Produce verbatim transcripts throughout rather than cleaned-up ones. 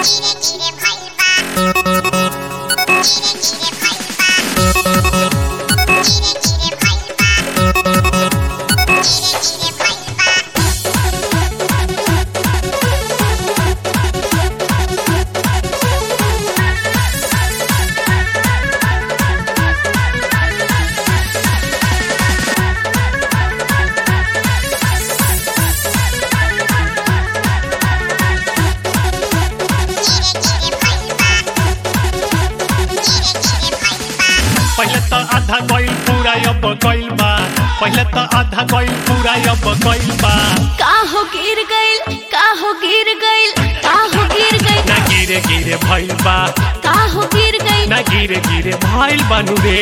पहले तो आधा कोई पूरा अब कोई बा पहले तो आधा कोई पूरा अब कोई बा का हो गिर गइल का हो गिर गइल का हो गिर गइल ना गिरे गिरे भइल बा का हो गिर गइल ना गिरे गिरे भइल बानू रे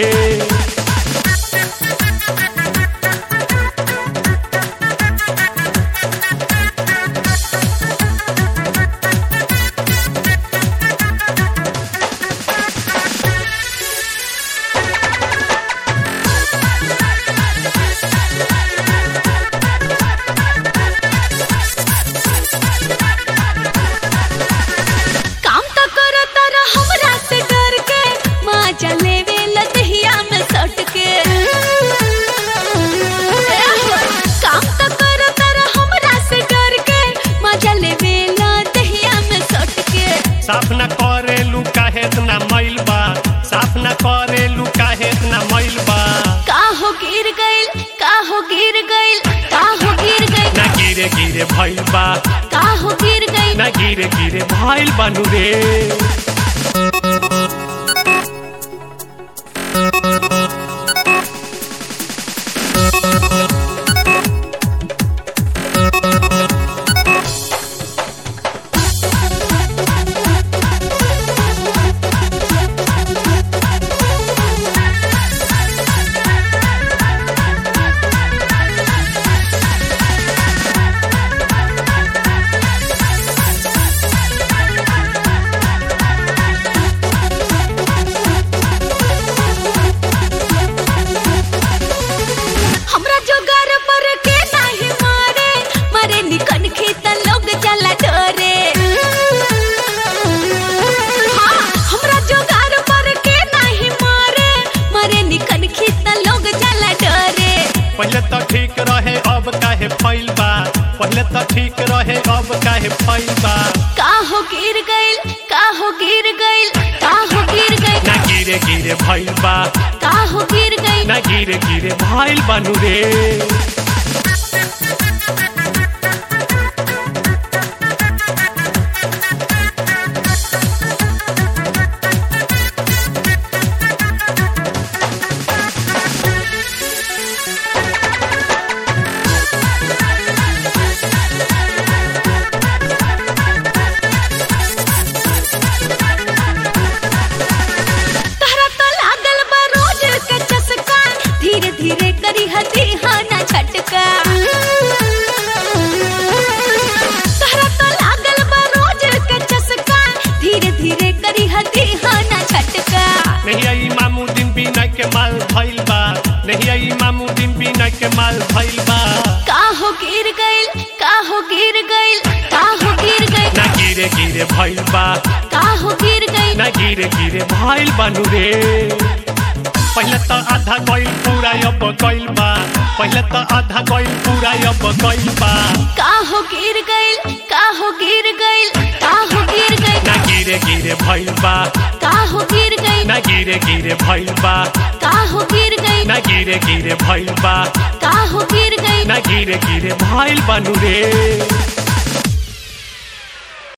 साफ न करेलू काहे इतना मैल बा साफ न करेलू काहे इतना मैल बा का हो गिर गइल का हो गिर गइल का हो गिर गइल ना गिरे गिरे भइल बा का हो गिर गइल ना गिरे गिरे भइल बानू रे पहले तो ठीक रहे अब काहे फैल बा पहले तो ठीक रहे अब काहे फैल बा का हो गिर गइल का हो गिर गइल का हो गिर गइल ना गिरे गिरे भइल बा का हो गिर गइल ना गिरे गिरे भइल बानू रे नहीं आई मामू दिन बिना के माल भइल बा नहीं आई मामू दिन बिना के माल भइल बा का हो गिर गइल का हो गिर गइल का हो गिर गइल ना गिरे गिरे भइल बा का हो गिर गइल ना गिरे गिरे भइल बानू रे पहले तो आधा कोई पूरा अब कोई बा पहले तो आधा कोई पूरा अब कोई बा का हो गिर गइल का हो गिर गइल का हो गिर गइल ना गिरे गिरे भइल बा का हो गिर गइल ना गिरे गिरे भइल बा का हो गिर गइल ना गिरे गिरे भइल बा का हो गिर गइल ना गिरे गिरे भइल बानू रे।